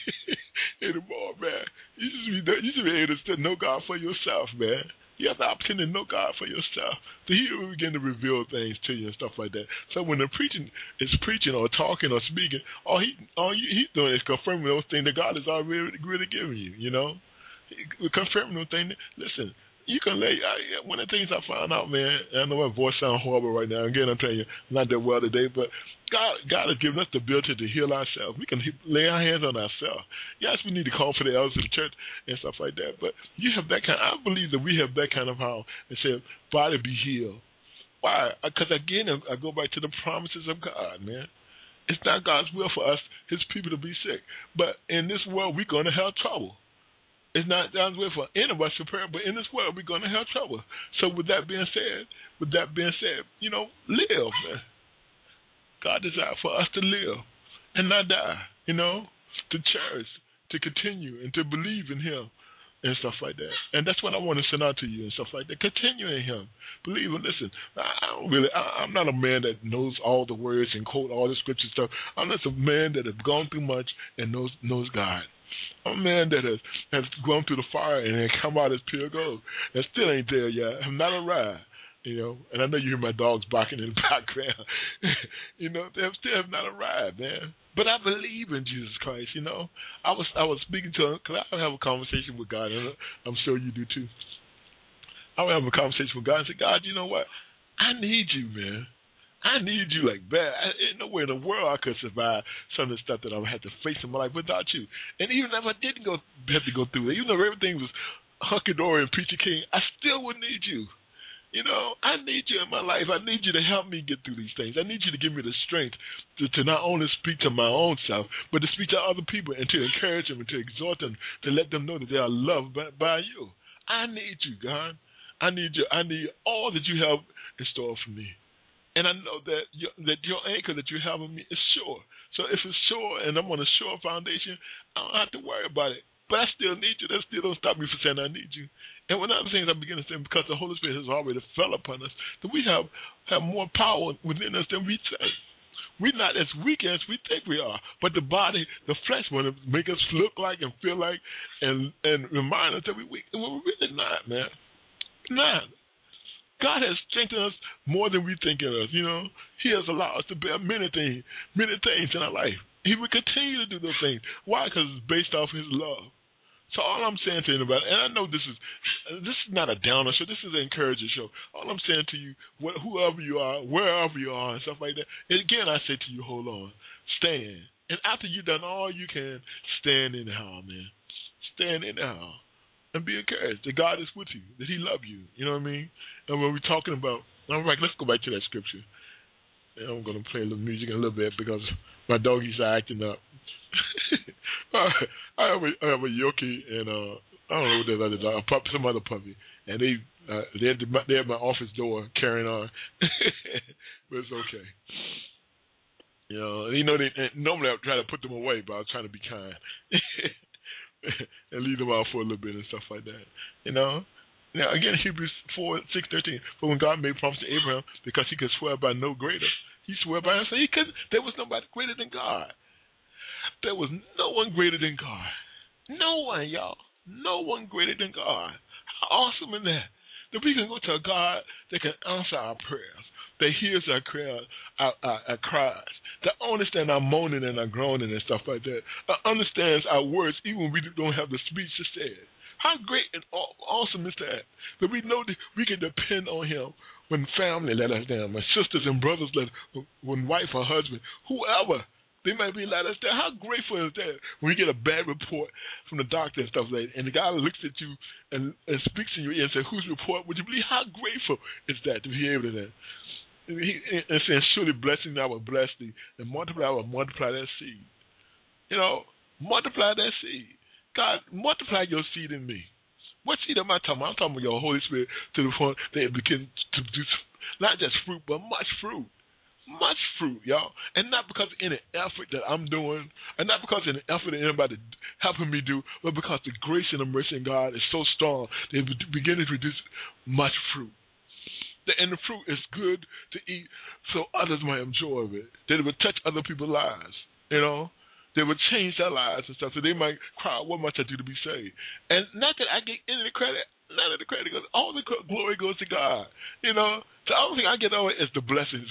anymore, man. You just be, you just be able to know God for yourself, man. You have the opportunity to know God for yourself. So He will begin to reveal things to you and stuff like that. So when the preaching is preaching or talking or speaking, all he all he's doing is confirming those things that God has already really given you. You know, he, confirming those things. Listen, you can lay. I, one of the things I found out, man. I know my voice sounds horrible right now. Again, I'm telling you, not that well today, but God, God has given us the ability to heal ourselves. We can lay our hands on ourselves. Yes, we need to call for the elders of the church and stuff like that, but you have that kind. I believe that we have that kind of power and say, body be healed. Why? Because again, I go back to the promises of God, man. It's not God's will for us, His people, to be sick. But in this world, we're going to have trouble. It's not God's will for any of us to pray, but in this world, we're going to have trouble. So with that being said, with that being said, you know, live, man. God desires for us to live and not die, you know, to cherish, to continue, and to believe in Him and stuff like that. And that's what I want to send out to you and stuff like that. Continue in Him. Believe and listen. I don't really, I, I'm not a man that knows all the words and quote all the scripture stuff. I'm just a man that has gone through much and knows knows God. I'm a man that has, has gone through the fire and has come out as pure gold. And still ain't there yet. I'm not arrived. You know, and I know you hear my dogs barking in the background. You know, they still have not arrived, man. But I believe in Jesus Christ. You know, I was I was speaking to him because I have a conversation with God, and I'm sure you do too. I would have a conversation with God and say, God, you know what? I need you, man. I need you like bad. I, ain't nowhere in the world I could survive some of the stuff that I had to face in my life without you. And even if I didn't go have to go through it, even though everything was hunky dory and preacher king, I still would need you. You know, I need you in my life. I need you to help me get through these things. I need you to give me the strength to, to not only speak to my own self, but to speak to other people and to encourage them and to exhort them, to let them know that they are loved by, by you. I need you, God. I need you. I need all that you have in store for me. And I know that your, that your anchor that you have in me is sure. So if it's sure and I'm on a sure foundation, I don't have to worry about it. But I still need you. That still don't stop me from saying I need you. And one of the things I begin to say, because the Holy Spirit has already fell upon us, that we have, have more power within us than we think. We're not as weak as we think we are. But the body, the flesh, want to make us look like and feel like and, and remind us that we're weak. And we're really not, man. We're not. God has strengthened us more than we think in us, you know. He has allowed us to bear many things, many things in our life. He will continue to do those things. Why? Because it's based off His love. So all I'm saying to anybody, and I know this is this is not a downer show, this is an encouraging show. All I'm saying to you, wh- whoever you are, wherever you are, and stuff like that, and again, I say to you, hold on, stand. And after you've done all you can, stand anyhow, man. Stand anyhow. And be encouraged that God is with you, that he loves you. You know what I mean? And when we're talking about, all right, let's go back to that scripture. And I'm going to play a little music in a little bit because my doggies are acting up. I have a, I have a Yoki and uh, I don't know what that other dog, a pup, some other puppy, and they uh, they're, at the, they're at my office door carrying on, but it's okay. You know, you know they normally I try to put them away, but I was trying to be kind and leave them out for a little bit and stuff like that. You know. Now again, Hebrews four six thirteen. For when God made promise to Abraham, because he could swear by no greater, he swore by himself. He could. There was nobody greater than God. There was no one greater than God. No one, y'all. No one greater than God. How awesome is that? That we can go to a God that can answer our prayers, that hears our, prayer, our, our, our cries, that understands our moaning and our groaning and stuff like that, that understands our words even when we don't have the speech to say it. How great and awesome is that? That we know that we can depend on him when family let us down, when sisters and brothers let us, when wife or husband, whoever, they might be let us down. How grateful is that when you get a bad report from the doctor and stuff like that, and the guy looks at you and, and speaks in your ear and says, whose report would you believe? How grateful is that to be able to do that? He, and saying, surely blessing I will bless thee, and multiply I will multiply that seed. You know, multiply that seed. God, multiply your seed in me. What seed am I talking about? I'm talking about your Holy Spirit to the point that it begins to produce not just fruit, but much fruit. Much fruit, y'all. And not because of any effort that I'm doing, and not because of any effort that anybody helping me do, but because the grace and the mercy of God is so strong that it begins to produce much fruit. And the fruit is good to eat so others might enjoy it. That it would touch other people's lives, you know. They would change their lives and stuff, so they might cry, what must I do to be saved? And not that I get any of the credit, none of the credit goes, all the glory goes to God, you know. The only thing I get over is the blessings.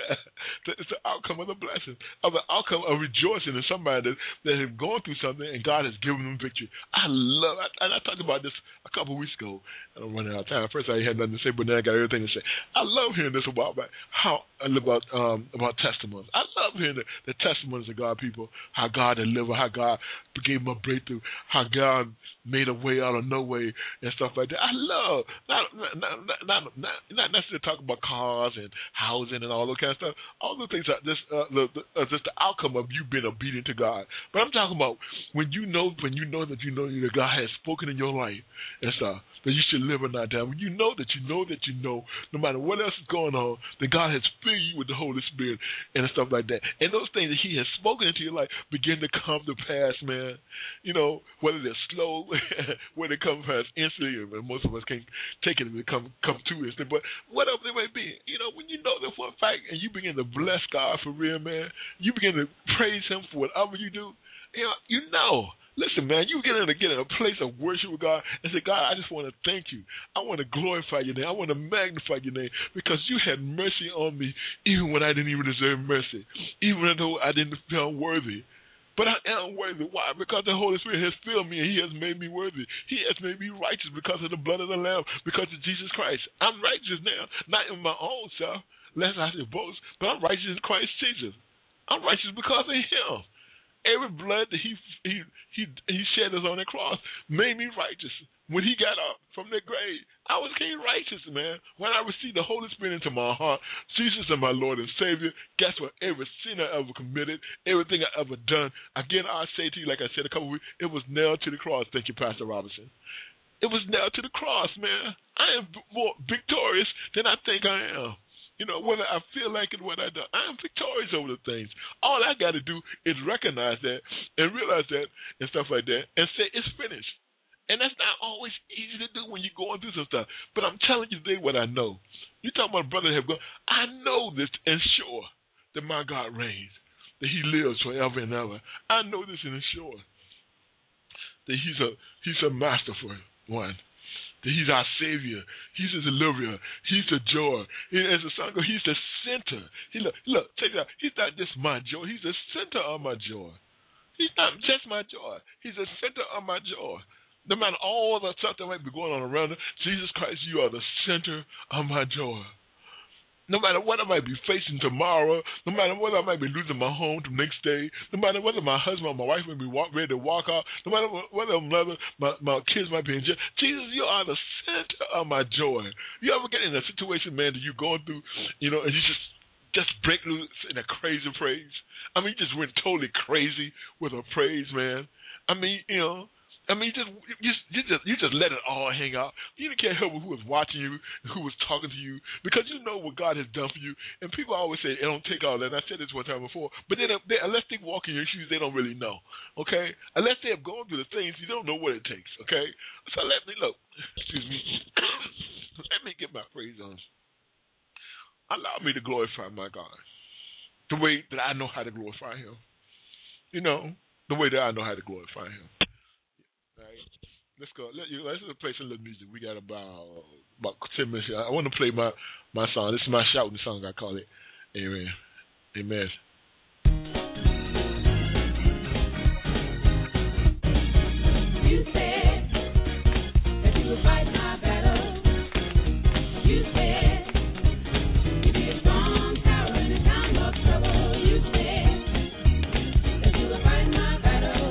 It's the outcome of the blessings, of the outcome of rejoicing in somebody that, that has gone through something and God has given them victory. I love it. And I talked about this a couple of weeks ago, and I'm running out of time. First I had nothing to say, but then I got everything to say. I love hearing this about how about um, about testimonies. I love hearing the, the testimonies of God people, how God delivered, how God gave them a breakthrough, how God made a way out of no way and stuff like that. I love not not not not, not, not necessarily talking about cars and housing and all those kind of stuff. All those things are just uh, the, the, uh, just the outcome of you being obedient to God. But I'm talking about when you know when you know that you know that God has spoken in your life and stuff, that you should live or not die. When you know that you know that you know, no matter what else is going on, that God has filled you with the Holy Spirit and stuff like that. And those things that he has spoken into your life begin to come to pass, man. You know, whether they're slow, whether they come past instantly, and most of us can't take it and they come, come too instant, but whatever they may be, you know, when you know that for a fact and you begin to bless God for real, man, you begin to praise him for whatever you do, you know, you know. Listen, man, you get in, a, get in a place of worship with God and say, God, I just want to thank you. I want to glorify your name. I want to magnify your name because you had mercy on me even when I didn't even deserve mercy, even though I didn't feel worthy. But I am worthy. Why? Because the Holy Spirit has filled me and he has made me worthy. He has made me righteous because of the blood of the Lamb, because of Jesus Christ. I'm righteous now, not in my own self, lest I should boast, but I'm righteous in Christ Jesus. I'm righteous because of him. Every blood that he he he he shed us on the cross made me righteous. When he got up from the grave, I was king righteous, man. When I received the Holy Spirit into my heart, Jesus is my Lord and Savior. Guess what? Every sin I ever committed, everything I ever done, again, I say to you, like I said a couple of weeks, it was nailed to the cross. Thank you, Pastor Robinson. It was nailed to the cross, man. I am more victorious than I think I am. You know, whether I feel like it or what I do, I am victorious over the things. All I got to do is recognize that and realize that and stuff like that and say it's finished. And that's not always easy to do when you're going through some stuff. But I'm telling you today what I know. You talking about brother have gone. I know this and sure that my God reigns, that he lives forever and ever. I know this and sure that he's a he's a masterful one. That he's our Savior. He's a deliverer. He's the joy. As the song goes, he's the center. He look, look, check it out. He's not just my joy. He's the center of my joy. He's not just my joy. He's the center of my joy. No matter all the stuff that might be going on around us, Jesus Christ, you are the center of my joy. No matter what I might be facing tomorrow, no matter whether I might be losing my home the next day, no matter whether my husband or my wife may be walk, ready to walk out, no matter whether mother, my, my kids might be in jail, Jesus, you are the center of my joy. You ever get in a situation, man, that you're going through, you know, and you just just break loose in a crazy praise? I mean, you just went totally crazy with a praise, man. I mean, you know, I mean, you just you, you just you just let it all hang out. You didn't care who was watching you, who was talking to you, because you know what God has done for you. And people always say, "It don't take all that." And I said this one time before, but they, they, unless they walk in your shoes, they don't really know. Okay, unless they have gone through the things, you don't know what it takes. Okay, so let me look. Excuse me. Let me get my praise on. Allow me to glorify my God the way that I know how to glorify Him. You know, the way that I know how to glorify Him. Right. Let's go. Let you, let's play some little music. We got about about ten minutes here. I want to play my, my song. This is my shouting song, I call it. Amen. Amen. You said that you would fight my battle. You said you'd be a strong tower in the time of trouble. You said that you would fight my battle.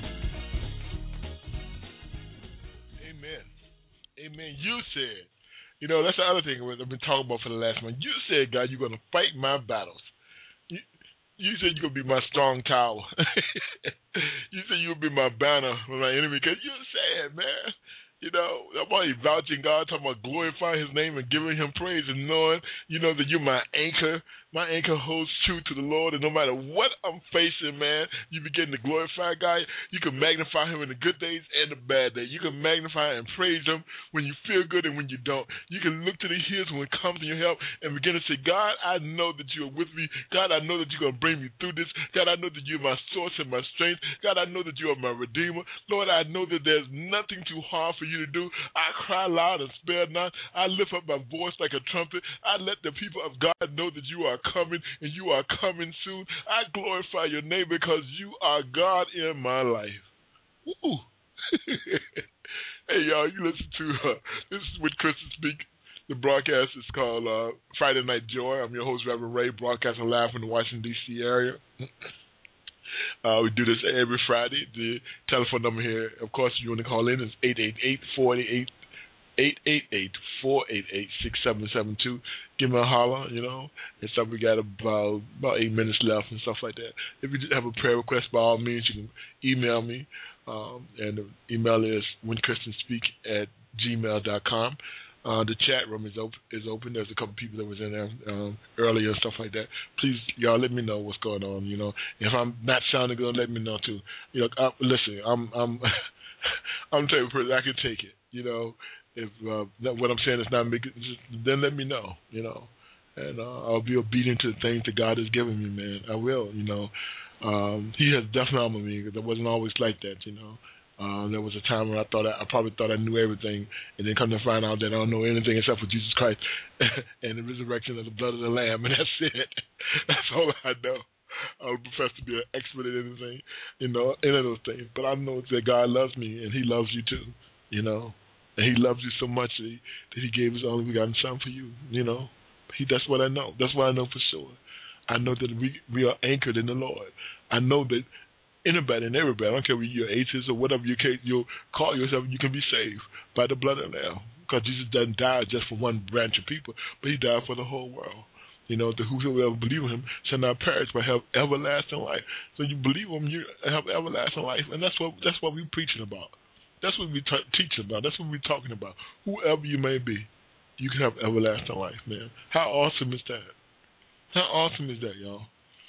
Amen. You said You know, that's the other thing I've been talking about for the last month. You said, God, you're going to fight my battles. You, you said you're going to be my strong tower. You said you'll be my banner with my enemy because you said, man. You know, I'm already vouching God, talking about glorifying his name and giving him praise and knowing, you know, that you're my anchor. My anchor holds true to the Lord, and no matter what I'm facing, man, you begin to glorify God. You can magnify him in the good days and the bad days. You can magnify and praise him when you feel good and when you don't. You can look to the hills when it comes to your help and begin to say, God, I know that you are with me. God, I know that you're going to bring me through this. God, I know that you're my source and my strength. God, I know that you are my redeemer. Lord, I know that there's nothing too hard for you to do. I cry loud and spare not. I lift up my voice like a trumpet. I let the people of God know that you are coming and you are coming soon. I glorify your name because you are God in my life. Woo. Hey, y'all, you listen to uh, this is with Christian Speak. The broadcast is called uh, Friday Night Joy. I'm your host, Reverend Ray, broadcasting live from the Washington, D C area. Uh, we do this every Friday. The telephone number here, of course, if you want to call in, is eight eight eight, four eight eight, eight eight eight, four eight eight, six seven seven two. Give me a holler, you know. And stuff. We got about about eight minutes left and stuff like that. If you have a prayer request, by all means, you can email me. Um, and the email is whenchristianspeak at gmail dot com. Uh, the chat room is open. Is open. There's a couple people that was in there um, earlier and stuff like that. Please, y'all, let me know what's going on. You know, if I'm not sounding good, let me know too. You know, I, listen, I'm, I'm, I'm the type of person I can take it. You know, if uh, what I'm saying is not making, just, then let me know. You know, and uh, I'll be obedient to the things that God has given me, man. I will. You know, um, He has definitely honored me because I wasn't always like that. You know. Uh, there was a time when I thought I, I probably thought I knew everything, and then come to find out that I don't know anything except for Jesus Christ and the resurrection of the blood of the Lamb, and that's it. That's all I know. I don't profess to be an expert at anything, you know, any of those things. But I know that God loves me, and He loves you too, you know. And He loves you so much that He, that he gave His only begotten Son for you, you know. He, that's what I know. That's what I know for sure. I know that we we are anchored in the Lord. I know that anybody and everybody, I don't care whether you're atheist or whatever you you call yourself, you can be saved by the blood of the Lamb. Because Jesus doesn't die just for one branch of people, but He died for the whole world. You know, that whosoever believe in Him shall not perish but have everlasting life. So you believe Him, you have everlasting life, and that's what that's what we're preaching about. That's what we t- teaching about. That's what we're talking about. Whoever you may be, you can have everlasting life, man. How awesome is that? How awesome is that, y'all?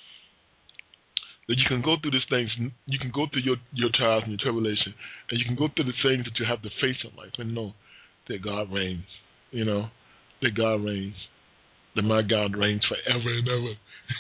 That you can go through these things, you can go through your, your trials and your tribulation, and you can go through the things that you have to face in life and know that God reigns, you know, that God reigns, that my God reigns forever and ever,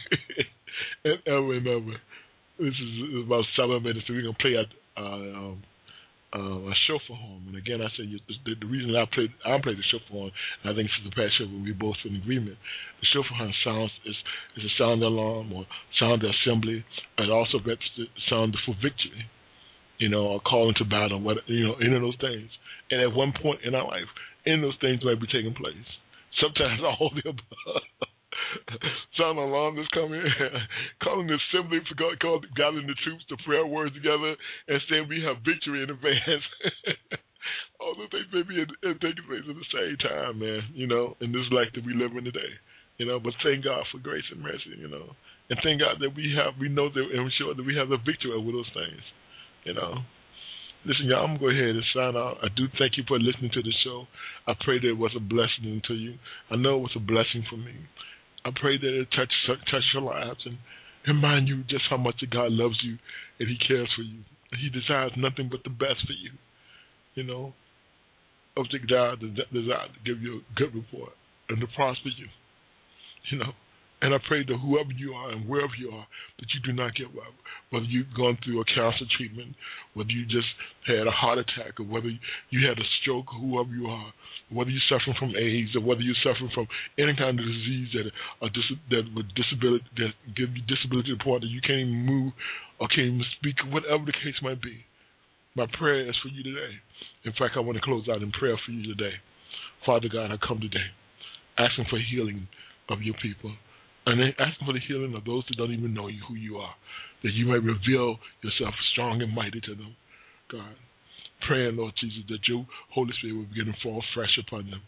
and ever and ever. This is about seven minutes, so we're going to play at uh, um, uh, a shofar horn. And again, I said the, the reason I played I played the shofar horn, and I think this is the past show where we both in agreement. The shofar horn sounds is is a sound alarm or sound assembly. It also represents the sound for victory, you know, or calling to battle, what you know, any of those things. And at one point in our life, any of those things might be taking place. Sometimes all the above. Sound alarm is coming, calling the assembly for God, call, gathering the troops, the prayer words together, and saying we have victory in advance. All those things may be in, in taking place at the same time, man, you know, in this life that we live in today, you know, but thank God for grace and mercy, you know, and thank God that we have, we know that, and we're sure that we have the victory over those things, you know. Listen, y'all, I'm going to go ahead and sign out. I do thank you for listening to the show. I pray that it was a blessing to you. I know it was a blessing for me. I pray that it touch touch your lives and remind you just how much God loves you and He cares for you. He desires nothing but the best for you. You know, of the God desire to give you a good report and to prosper you. You know, and I pray that whoever you are and wherever you are, that you do not give up. Whether you've gone through a cancer treatment, whether you just had a heart attack, or whether you had a stroke, whoever you are, whether you're suffering from AIDS, or whether you're suffering from any kind of disease that uh, dis- that with disability that give you disability to the point that you can't even move or can't even speak, whatever the case might be. My prayer is for you today. In fact, I want to close out in prayer for you today. Father God, I come today asking for healing of your people. And then asking for the healing of those that don't even know you, who you are, that you may reveal yourself strong and mighty to them, God. Praying, Lord Jesus, that your Holy Spirit will begin to fall fresh upon them,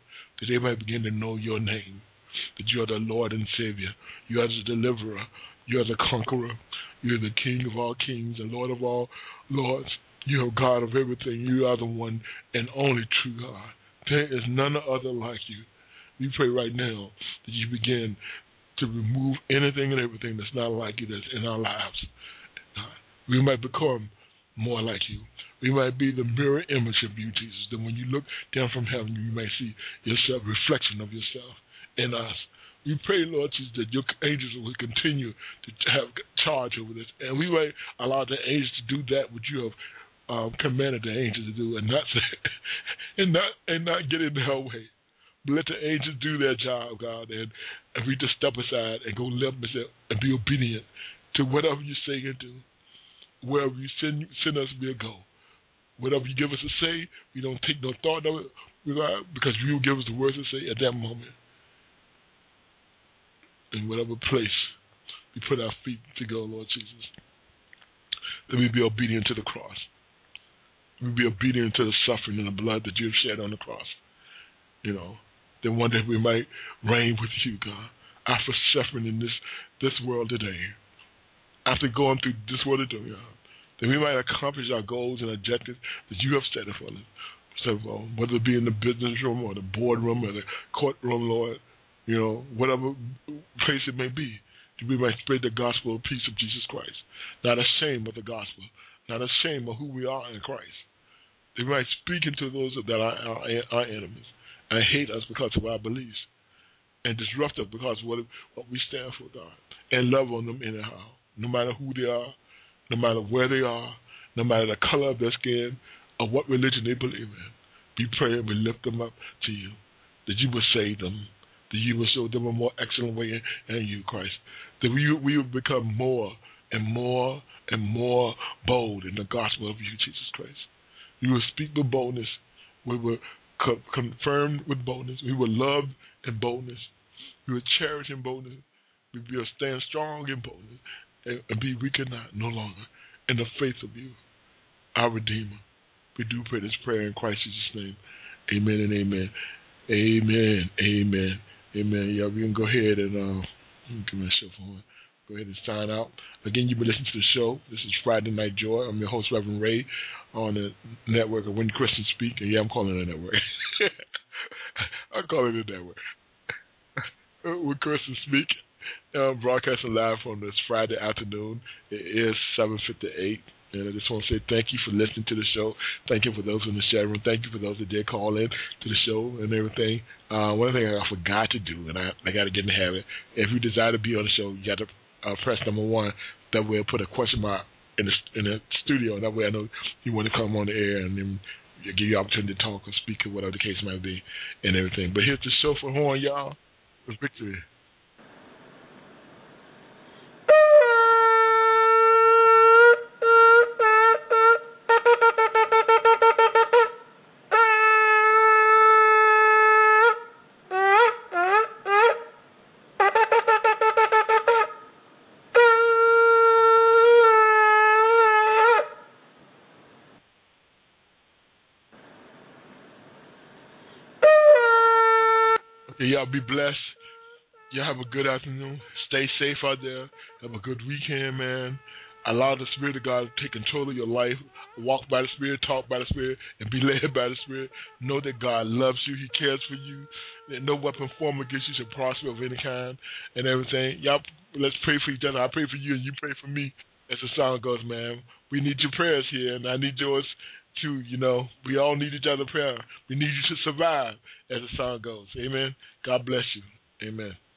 that they might begin to know your name, that you are the Lord and Savior. You are the deliverer. You are the conqueror. You are the King of all kings and Lord of all lords. You are God of everything. You are the one and only true God. There is none other like you. We pray right now that you begin to remove anything and everything that's not like you that's in our lives. We might become more like you. We might be the mirror image of you, Jesus. That when you look down from heaven, you may see yourself, reflection of yourself in us. We pray, Lord Jesus, that your angels will continue to have charge over this, and we might allow the angels to do that which you have um, commanded the angels to do, and not and not and not get in their way. But let the angels do their job, God, and if we just step aside and go live and be obedient to whatever you say and do, wherever you send send us, we'll go. Whatever you give us to say, we don't take no thought of it, because you will give us the words to say at that moment. In whatever place we put our feet to go, Lord Jesus, that we be obedient to the cross. We be obedient to the suffering and the blood that you have shed on the cross. You know, that one day we might reign with you, God, after suffering in this, this world today, after going through this world today, God, that we might accomplish our goals and objectives that you have set for us. So, uh, whether it be in the business room or the boardroom or the courtroom, Lord, you know, whatever place it may be, that we might spread the gospel of peace of Jesus Christ, not ashamed of the gospel, not ashamed of who we are in Christ. That we might speak into those that are our, our enemies and hate us because of our beliefs, and disrupt us because of what, what we stand for, God, and love on them anyhow, no matter who they are, no matter where they are, no matter the color of their skin, or what religion they believe in. We pray and we lift them up to you, that you will save them, that you will show them a more excellent way in, in you, Christ, that we, we will become more and more and more bold in the gospel of you, Jesus Christ. We will speak with boldness. We will co- confirm with boldness. We will love in boldness. We will cherish in boldness. We will stand strong in boldness and, and be weak and not, no longer, in the faith of you, our Redeemer. We do pray this prayer in Christ Jesus' name. Amen and amen. Amen. Amen. Amen. Yeah, we can go ahead and uh, give me a show for it. Go ahead and sign out. Again, you've been listening to the show. This is Friday Night Joy. I'm your host, Reverend Ray, on the network of When Christians Speak. And yeah, I'm calling it a network. I'm calling it a network. When Christians Speak, uh, broadcasting live from this Friday afternoon. It is seven fifty-eight. And I just want to say thank you for listening to the show. Thank you for those in the chat room. Thank you for those that did call in to the show and everything. Uh, one thing I forgot to do, and I, I got to get in the habit, if you desire to be on the show, you got to uh, press number one. That way I'll put a question mark in the, in the studio. That way I know you want to come on the air, and then give you the opportunity to talk or speak or whatever the case might be and everything. But here's the show for horn, y'all. With victory. Y'all be blessed. Y'all have a good afternoon. Stay safe out there. Have a good weekend, man. Allow the Spirit of God to take control of your life. Walk by the Spirit, talk by the Spirit, and be led by the Spirit. Know that God loves you. He cares for you. That no weapon formed against you shall prosper of any kind and everything. Y'all, let's pray for each other. I pray for you, and you pray for me. As the song goes, man. We need your prayers here, and I need yours too. You know, we all need each other's prayer. We need you to survive, as the song goes. Amen. God bless you. Amen.